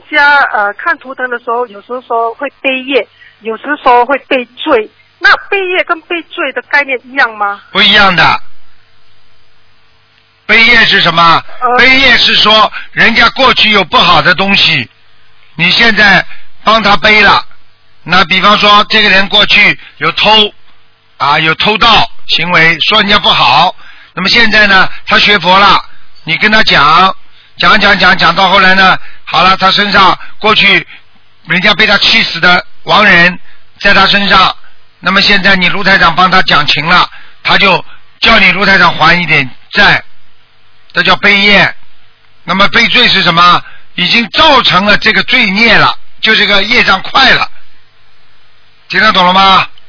家看图腾的时候，有时候说会背业，有时说会被罪。那背业跟被罪的概念一样吗？ 不一样的。背业是什么？背业是说人家过去有不好的东西，你现在帮他背了。那比方说这个人过去有偷有偷盗行为，说人家不好，那么现在呢他学佛了，你跟他讲到后来呢，好了，他身上过去人家被他气死的亡人在他身上，那么现在你卢台长帮他讲情了，他就叫你卢台长还一点债，这叫背业。那么背罪是什么？已经造成了这个罪孽了，就这个业障快了。听得懂了吗？